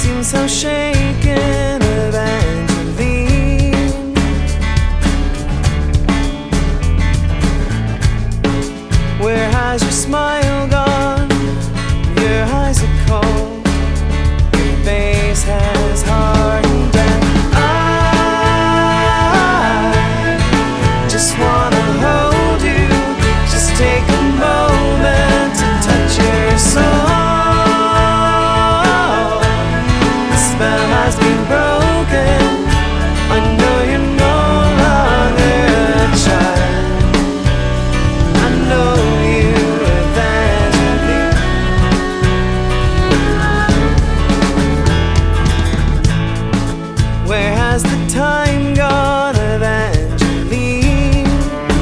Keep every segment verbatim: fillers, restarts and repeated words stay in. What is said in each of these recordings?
seem so shaken, Evangeline. Where has your smile gone? Your eyes are cold, your face has hardened, and I just wanna hold you. Just take a moment to touch your soul. The spell has been broken. I know you're no longer a child. I know you, Evangeline. Where has the time gone, Evangeline?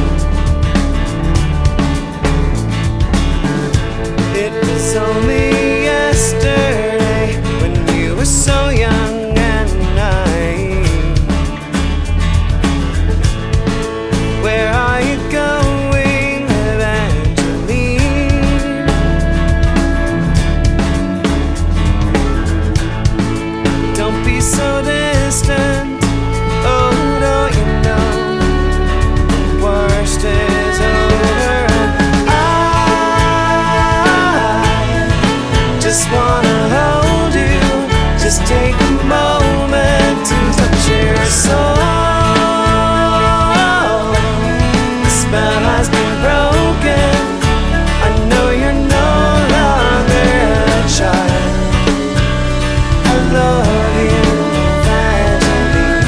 It was only yesterday when you were so young and naive. Where are you going, Evangeline? Don't be so distant. Oh, don't you know the worst is over? I just wanna hold you. Just take a moment to touch your soul. The spell has been broken. I know you're no longer a child. I love you, Evangeline.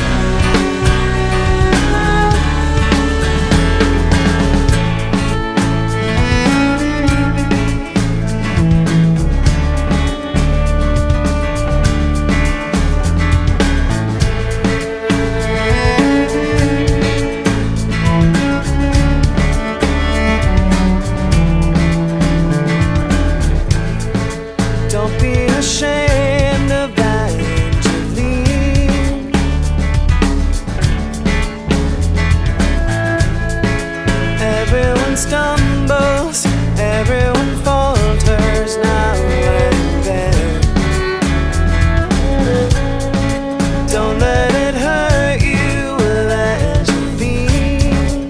Don't be ashamed of Evangeline. Everyone stumbles, everyone falters now and then. Don't let it hurt you, Evangeline.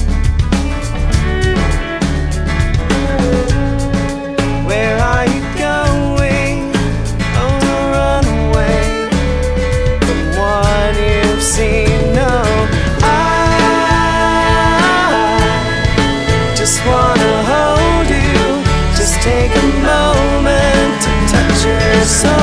Where are you going? Oh, don't run away from what you've seen. No, I just wanna hold you. Just take a moment to touch your soul.